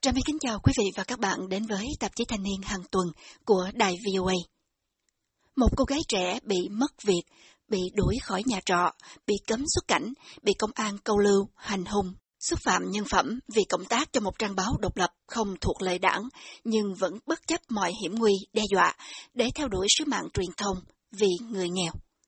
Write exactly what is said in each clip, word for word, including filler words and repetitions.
Trà My kính chào quý vị và các bạn đến với tạp chí Thanh niên hàng tuần của đài vê o a. Một cô gái trẻ bị mất việc, bị đuổi khỏi nhà trọ, bị cấm xuất cảnh, bị công an câu lưu, hành hung, xúc phạm nhân phẩm vì cộng tác cho một trang báo độc lập không thuộc lệ đảng, nhưng vẫn bất chấp mọi hiểm nguy, đe dọa để theo đuổi sứ mạng truyền thông vì người nghèo.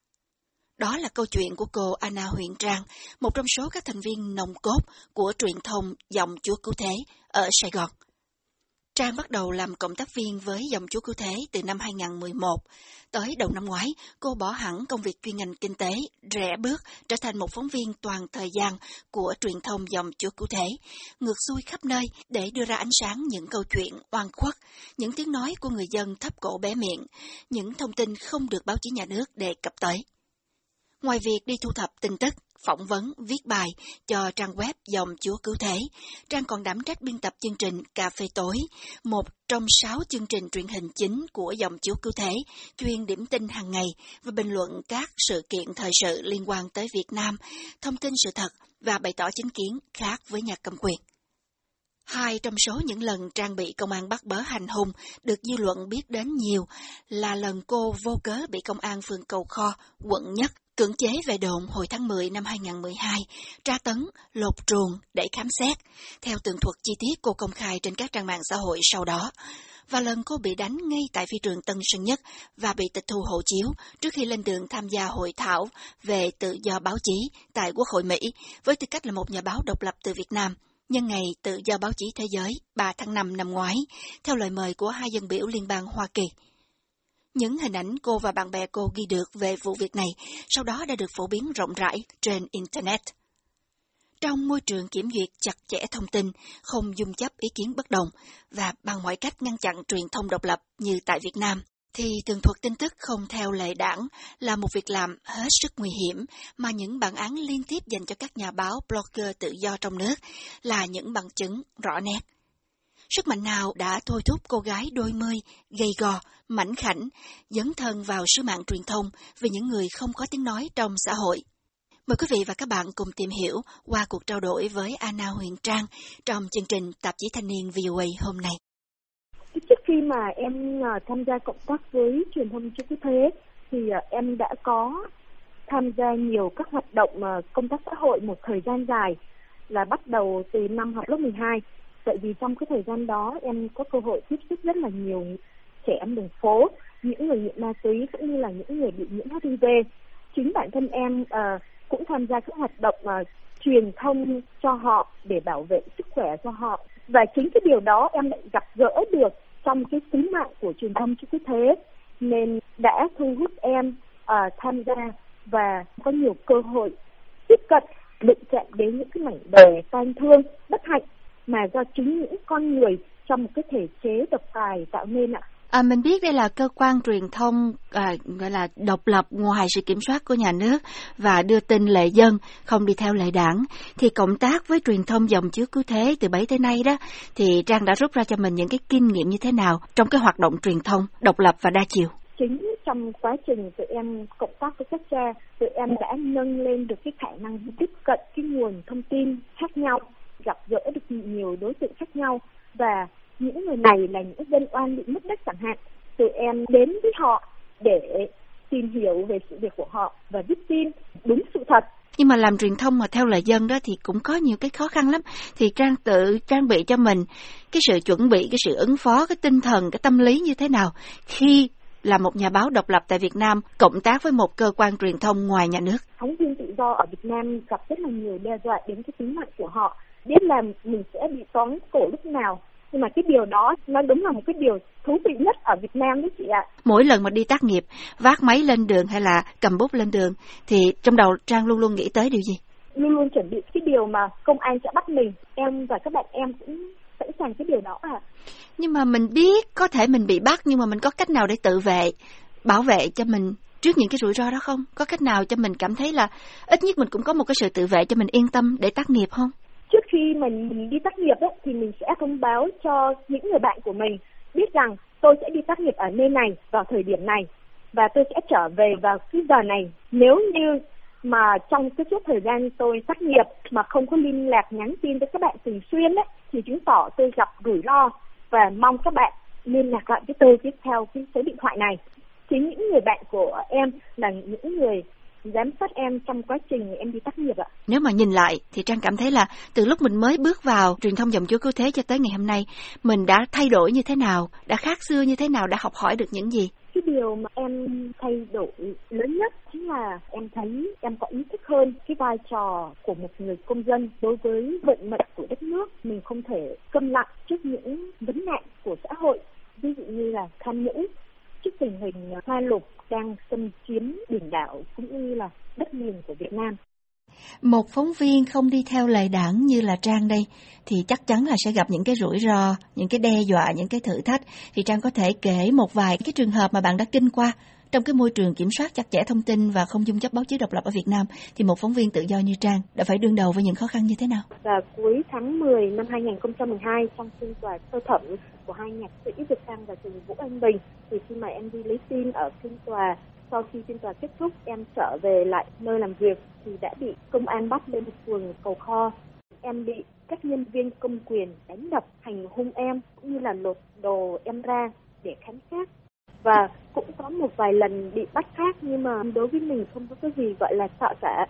Đó là câu chuyện của cô Anna Huyền Trang, một trong số các thành viên nòng cốt của truyền thông Dòng Chúa Cứu Thế ở Sài Gòn. Trang bắt đầu làm cộng tác viên với Dòng Chúa Cứu Thế từ năm hai không một một. Tới đầu năm ngoái, cô bỏ hẳn công việc chuyên ngành kinh tế, rẽ bước trở thành một phóng viên toàn thời gian của truyền thông Dòng Chúa Cứu Thế, ngược xuôi khắp nơi để đưa ra ánh sáng những câu chuyện oan khuất, những tiếng nói của người dân thấp cổ bé miệng, những thông tin không được báo chí nhà nước đề cập tới. Ngoài việc đi thu thập tin tức, phỏng vấn, viết bài cho trang web Dòng Chúa Cứu Thế, Trang còn đảm trách biên tập chương trình Cà phê tối, một trong sáu chương trình truyền hình chính của Dòng Chúa Cứu Thế, chuyên điểm tin hàng ngày và bình luận các sự kiện thời sự liên quan tới Việt Nam, thông tin sự thật và bày tỏ chính kiến khác với nhà cầm quyền. Hai trong số những lần Trang bị công an bắt bớ hành hung được dư luận biết đến nhiều là lần cô vô cớ bị công an phường Cầu Kho, quận Nhất, cưỡng chế về đồn hồi tháng mười năm hai không một hai, tra tấn, lột truồng để khám xét, theo tường thuật chi tiết cô công khai trên các trang mạng xã hội sau đó. Và lần cô bị đánh ngay tại phi trường Tân Sơn Nhất và bị tịch thu hộ chiếu trước khi lên đường tham gia hội thảo về tự do báo chí tại Quốc hội Mỹ với tư cách là một nhà báo độc lập từ Việt Nam, nhân ngày tự do báo chí thế giới ba tháng năm năm ngoái, theo lời mời của hai dân biểu liên bang Hoa Kỳ. Những hình ảnh cô và bạn bè cô ghi được về vụ việc này sau đó đã được phổ biến rộng rãi trên Internet. Trong môi trường kiểm duyệt chặt chẽ thông tin, không dung chấp ý kiến bất đồng và bằng mọi cách ngăn chặn truyền thông độc lập như tại Việt Nam, thì tường thuật tin tức không theo lệ đảng là một việc làm hết sức nguy hiểm mà những bản án liên tiếp dành cho các nhà báo, blogger tự do trong nước là những bằng chứng rõ nét. Sức mạnh nào đã thôi thúc cô gái đôi mươi, gầy gò, mảnh khảnh, dấn thân vào sứ mạng truyền thông vì những người không có tiếng nói trong xã hội? Mời quý vị và các bạn cùng tìm hiểu qua cuộc trao đổi với Anna Huyền Trang trong chương trình Tạp chí Thanh niên vê o a hôm nay. Trước khi mà em tham gia cộng tác với truyền thông Chúa Cứu Thế thì em đã có tham gia nhiều các hoạt động công tác xã hội một thời gian dài, là bắt đầu từ năm học lớp mười hai. Tại vì trong cái thời gian đó em có cơ hội tiếp xúc rất là nhiều trẻ em đường phố, những người nghiện ma túy cũng như là những người bị nhiễm hát i vê. Chính bản thân em uh, cũng tham gia các hoạt động uh, truyền thông cho họ để bảo vệ sức khỏe cho họ. Và chính cái điều đó em lại gặp gỡ được trong cái sứ mạng của truyền thông Chúa Cứu Thế, nên đã thu hút em uh, tham gia và có nhiều cơ hội tiếp cận, đụng chạm đến những cái mảnh đời tang thương, bất hạnh mà do chính những con người trong một cái thể chế độc tài tạo nên ạ. À, mình biết đây là cơ quan truyền thông à, gọi là độc lập ngoài sự kiểm soát của nhà nước và đưa tin lệ dân, không đi theo lệ đảng. Thì cộng tác với truyền thông Dòng Chúa Cứu Thế từ bấy tới nay đó, thì Trang đã rút ra cho mình những cái kinh nghiệm như thế nào trong cái hoạt động truyền thông độc lập và đa chiều? Chính trong quá trình tụi em cộng tác với các cha, tụi em đã nâng lên được cái khả năng tiếp cận cái nguồn thông tin khác nhau, gặp gỡ được nhiều đối tượng khác nhau, và những người này là những dân oan bị mất đất chẳng hạn. Tụi em đến với họ để tìm hiểu về sự việc của họ và viết tin đúng sự thật. Nhưng mà làm truyền thông mà theo lời dân đó thì cũng có nhiều cái khó khăn lắm. Thì Trang tự trang bị cho mình cái sự chuẩn bị, cái sự ứng phó, cái tinh thần, cái tâm lý như thế nào khi là một nhà báo độc lập tại Việt Nam cộng tác với một cơ quan truyền thông ngoài nhà nước? Phóng viên tự do ở Việt Nam gặp rất là nhiều đe dọa đến cái tính mạng của họ, biết là mình sẽ bị tóm cổ lúc nào. Nhưng mà cái điều đó nó đúng là một cái điều thú vị nhất ở Việt Nam đấy chị ạ. Mỗi lần mà đi tác nghiệp, vác máy lên đường hay là cầm bút lên đường thì trong đầu Trang luôn luôn nghĩ tới điều gì? Luôn luôn chuẩn bị cái điều mà công an sẽ bắt mình. Em và các bạn em cũng sẵn sàng cái điều đó à. Nhưng mà mình biết có thể mình bị bắt, nhưng mà mình có cách nào để tự vệ, bảo vệ cho mình trước những cái rủi ro đó không? Có cách nào cho mình cảm thấy là ít nhất mình cũng có một cái sự tự vệ cho mình yên tâm để tác nghiệp không? Trước khi mình, mình đi tác nghiệp ấy, thì mình sẽ thông báo cho những người bạn của mình biết rằng tôi sẽ đi tác nghiệp ở nơi này vào thời điểm này và tôi sẽ trở về vào cái giờ này. Nếu như mà trong cái suốt thời gian tôi tác nghiệp mà không có liên lạc nhắn tin với các bạn thường xuyên ấy, thì chứng tỏ tôi gặp rủi ro và mong các bạn liên lạc lại với tôi tiếp theo cái số điện thoại này. Chính những người bạn của em là những người giám sát em trong quá trình em đi tác nghiệp ạ. Nếu mà nhìn lại thì Trang cảm thấy là từ lúc mình mới bước vào truyền thông dòng Chúa Cứu Thế cho tới ngày hôm nay, mình đã thay đổi như thế nào, đã khác xưa như thế nào, đã học hỏi được những gì? Cái điều mà em thay đổi lớn nhất chính là em thấy em có ý thức hơn cái vai trò của một người công dân đối với vận mệnh của đất nước. Mình không thể câm lặng trước những vấn nạn của xã hội, ví dụ như là tham nhũng, trước tình hình hoa lục đang xâm chiếm biển đảo cũng như là đất liền của Việt Nam. Một phóng viên không đi theo lời đảng như là Trang đây thì chắc chắn là sẽ gặp những cái rủi ro, những cái đe dọa, những cái thử thách. Thì Trang có thể kể một vài cái trường hợp mà bạn đã kinh qua trong cái môi trường kiểm soát chặt chẽ thông tin và không dung chấp báo chí độc lập ở Việt Nam, thì một phóng viên tự do như Trang đã phải đương đầu với những khó khăn như thế nào? Và cuối tháng mười năm hai nghìn không trăm mười hai, trong phiên tòa sơ thẩm của hai nhạc sĩ Việt Sang và Trần Vũ Anh Bình, thì khi mà em đi lấy tin ở phiên tòa, sau khi phiên tòa kết thúc, em trở về lại nơi làm việc thì đã bị công an bắt lên phường Cầu Kho. Em bị các nhân viên công quyền đánh đập, hành hung em cũng như là lột đồ em ra để khám xét. Và cũng có một vài lần bị bắt khác, nhưng mà đối với mình không có cái gì gọi là sợ cả.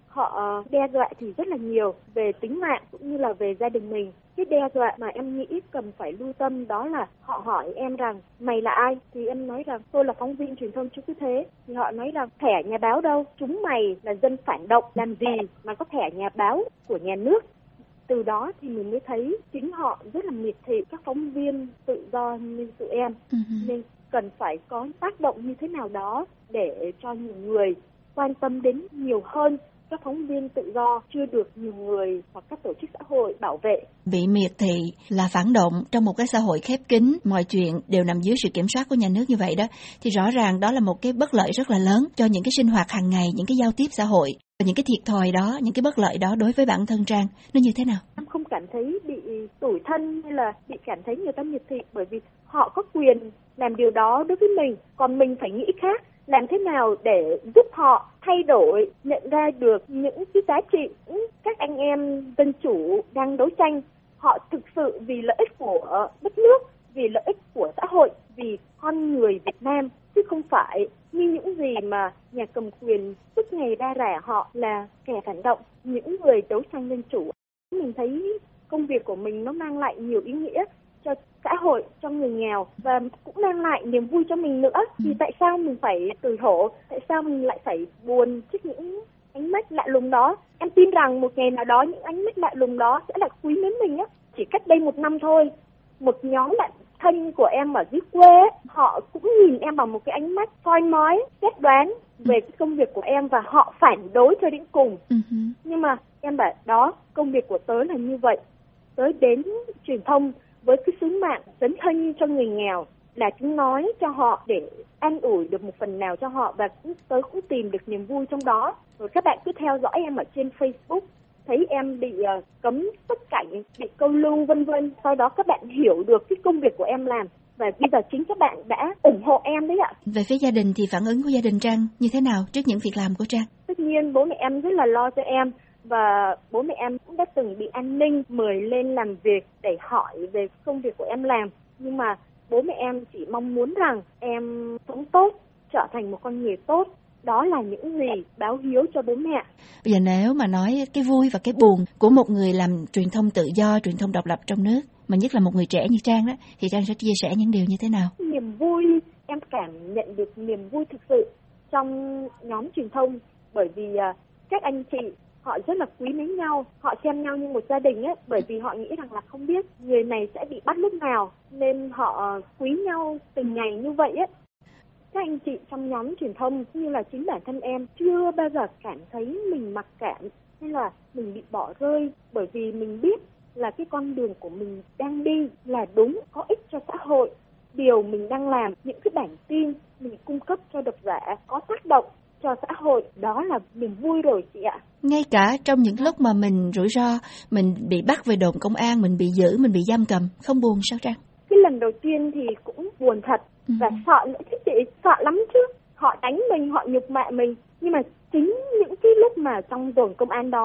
Họ đe dọa thì rất là nhiều về tính mạng cũng như là về gia đình mình. Cái đe dọa mà em nghĩ cần phải lưu tâm đó là họ hỏi em rằng mày là ai? Thì em nói rằng tôi là phóng viên truyền thông Chúa Cứu Thế. Thì họ nói rằng thẻ nhà báo đâu? Chúng mày là dân phản động, làm gì mà có thẻ nhà báo của nhà nước? Từ đó thì mình mới thấy chính họ rất là miệt thị các phóng viên tự do như tụi em. Uh-huh. Nên cần phải có tác động như thế nào đó để cho nhiều người quan tâm đến nhiều hơn các phóng viên tự do chưa được nhiều người hoặc các tổ chức xã hội bảo vệ. Bị miệt thị là phản động trong một cái xã hội khép kín, mọi chuyện đều nằm dưới sự kiểm soát của nhà nước như vậy đó, thì rõ ràng đó là một cái bất lợi rất là lớn cho những cái sinh hoạt hàng ngày, những cái giao tiếp xã hội. Và những cái thiệt thòi đó, những cái bất lợi đó đối với bản thân Trang, nó như thế nào? Em không cảm thấy bị tủi thân hay là bị cảm thấy người ta miệt thị, bởi vì họ có quyền làm điều đó đối với mình, còn mình phải nghĩ khác. Làm thế nào để giúp họ thay đổi, nhận ra được những cái giá trị các anh em dân chủ đang đấu tranh. Họ thực sự vì lợi ích của đất nước, vì lợi ích của xã hội, vì con người Việt Nam, chứ không phải như những gì mà nhà cầm quyền suốt ngày đa rả họ là kẻ phản động, những người đấu tranh dân chủ. Mình thấy công việc của mình nó mang lại nhiều ý nghĩa cho xã hội, cho người nghèo và cũng mang lại niềm vui cho mình nữa. Thì tại sao mình phải tủi hổ? Tại sao mình lại phải buồn trước những ánh mắt lạ lùng đó? Em tin rằng một ngày nào đó những ánh mắt lạ lùng đó sẽ là quý mến mình á. Chỉ cách đây một năm thôi, một nhóm bạn thân của em ở dưới quê, họ cũng nhìn em bằng một cái ánh mắt soi mói, xét đoán về cái công việc của em và họ phản đối cho đến cùng. Uh-huh. Nhưng mà em bảo đó, công việc của tớ là như vậy. Tớ đến truyền thông với cái sứ mạng dấn thân cho người nghèo là tiếng nói cho họ để an ủi được một phần nào cho họ, và tớ cũng tìm được niềm vui trong đó. Rồi các bạn cứ theo dõi em ở trên Facebook, thấy em bị uh, cấm xuất cảnh, bị câu lưu vân vân. Sau đó các bạn hiểu được cái công việc của em làm và bây giờ chính các bạn đã ủng hộ em đấy ạ. Về phía gia đình thì phản ứng của gia đình Trang như thế nào trước những việc làm của Trang? Tất nhiên bố mẹ em rất là lo cho em. Và bố mẹ em cũng đã từng bị an ninh mời lên làm việc để hỏi về công việc của em làm. Nhưng mà bố mẹ em chỉ mong muốn rằng em sống tốt, trở thành một con người tốt. Đó là những gì báo hiếu cho bố mẹ. Bây giờ nếu mà nói cái vui và cái buồn của một người làm truyền thông tự do, truyền thông độc lập trong nước, mà nhất là một người trẻ như Trang đó, thì Trang sẽ chia sẻ những điều như thế nào? Niềm vui, em cảm nhận được niềm vui thực sự trong nhóm truyền thông, bởi vì các anh chị họ rất là quý mến nhau, họ xem nhau như một gia đình ấy, bởi vì họ nghĩ rằng là không biết người này sẽ bị bắt lúc nào, nên họ quý nhau từng ngày như vậy ấy. Các anh chị trong nhóm truyền thông như là chính bản thân em chưa bao giờ cảm thấy mình mặc cảm hay là mình bị bỏ rơi, bởi vì mình biết là cái con đường của mình đang đi là đúng, có ích cho xã hội. Điều mình đang làm, những cái bản tin mình cung cấp cho độc giả có tác động cho xã hội, đó là niềm vui rồi chị ạ. Ngay cả trong những lúc mà mình rủi ro, mình bị bắt về đồn công an, mình bị giữ, mình bị giam cầm, không buồn sao Trang? Cái lần đầu tiên thì cũng buồn thật ừ. và sợ nữa chứ chị, sợ lắm chứ. Họ đánh mình, họ nhục mạ mình, nhưng mà chính những cái lúc mà trong đồn công an đó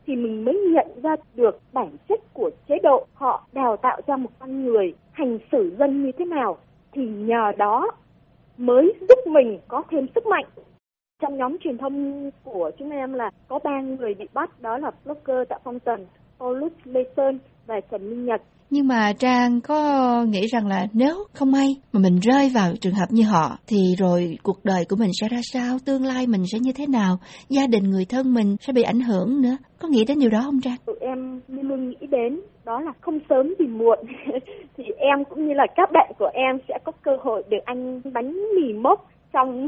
thì mình mới nhận ra được bản chất của chế độ. Họ đào tạo ra một con người hành xử dân như thế nào, thì nhờ đó mới giúp mình có thêm sức mạnh. Trong nhóm truyền thông của chúng em là có ba người bị bắt, đó là blogger Tạ Phong Tần, Paulus Lê Sơn và Trần Minh Nhật. Nhưng mà Trang có nghĩ rằng là nếu không may mà mình rơi vào trường hợp như họ thì rồi cuộc đời của mình sẽ ra sao, tương lai mình sẽ như thế nào, gia đình người thân mình sẽ bị ảnh hưởng nữa. Có nghĩ đến điều đó không Trang? Tụi em luôn luôn nghĩ đến đó là không sớm thì muộn thì em cũng như là các bạn của em sẽ có cơ hội được ăn bánh mì mốc trong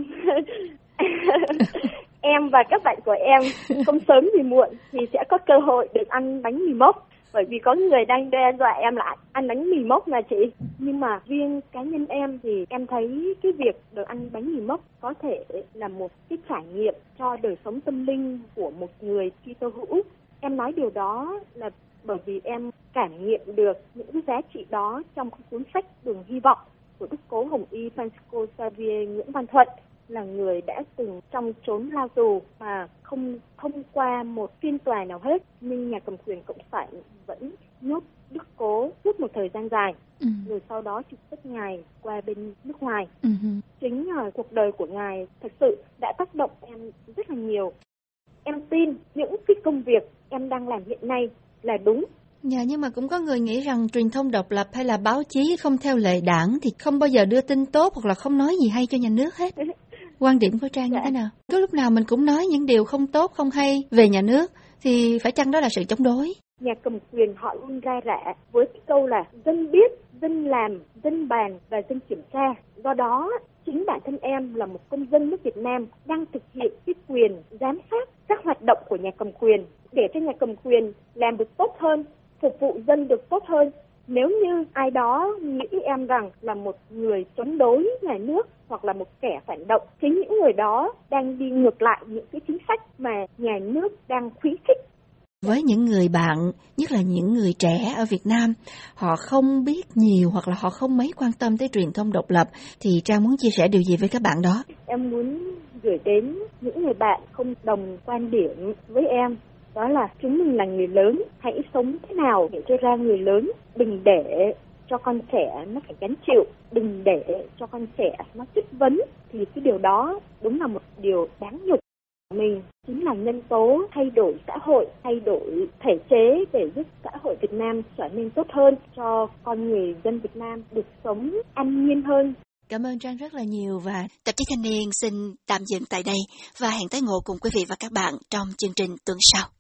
em và các bạn của em không sớm thì muộn thì sẽ có cơ hội được ăn bánh mì mốc, bởi vì có người đang đe dọa em là ăn bánh mì mốc mà chị. Nhưng mà riêng cá nhân em thì em thấy cái việc được ăn bánh mì mốc có thể là một cái trải nghiệm cho đời sống tâm linh của một người Kitô hữu. Em nói điều đó là bởi vì em cảm nghiệm được những cái giá trị đó trong cuốn sách Đường Hy Vọng của Đức Cố Hồng Y Francisco Xavier Nguyễn Văn Thuận, là người đã từng trong chốn lao tù mà không thông qua một phiên tòa nào hết, nhưng nhà cầm quyền cộng sản vẫn nhốt Đức Cố suốt một thời gian dài, ừ. rồi sau đó trục xuất ngài qua bên nước ngoài. Ừ. Chính là cuộc đời của ngài thật sự đã tác động em rất là nhiều. Em tin những cái công việc em đang làm hiện nay là đúng. Dạ, nhưng mà cũng có người nghĩ rằng truyền thông độc lập hay là báo chí không theo lệ đảng thì không bao giờ đưa tin tốt hoặc là không nói gì hay cho nhà nước hết. Quan điểm của Trang dạ. như thế nào? Có lúc nào mình cũng nói những điều không tốt, không hay về nhà nước thì phải chăng đó là sự chống đối? Nhà cầm quyền họ luôn ra rã với cái câu là dân biết, dân làm, dân bàn và dân kiểm tra. Do đó, chính bản thân em là một công dân nước Việt Nam đang thực hiện cái quyền giám sát các hoạt động của nhà cầm quyền để cho nhà cầm quyền làm được tốt hơn, phục vụ dân được tốt hơn. Nếu như ai đó nghĩ em rằng là một người chống đối nhà nước hoặc là một kẻ phản động, chính những người đó đang đi ngược lại những cái chính sách mà nhà nước đang khuyến khích. Với những người bạn, nhất là những người trẻ ở Việt Nam, họ không biết nhiều hoặc là họ không mấy quan tâm tới truyền thông độc lập, thì Trang muốn chia sẻ điều gì với các bạn đó? Em muốn gửi đến những người bạn không đồng quan điểm với em. Đó là chúng mình là người lớn, hãy sống thế nào để cho ra người lớn, đừng để cho con trẻ nó phải gánh chịu, đừng để cho con trẻ nó chất vấn, thì cái điều đó đúng là một điều đáng nhục. Mình chính là nhân tố thay đổi xã hội, thay đổi thể chế để giúp xã hội Việt Nam trở nên tốt hơn, cho con người dân Việt Nam được sống an nhiên hơn. Cảm ơn Trang rất là nhiều và Tạp chí Thanh niên xin tạm dừng tại đây và hẹn tái ngộ cùng quý vị và các bạn trong chương trình tuần sau.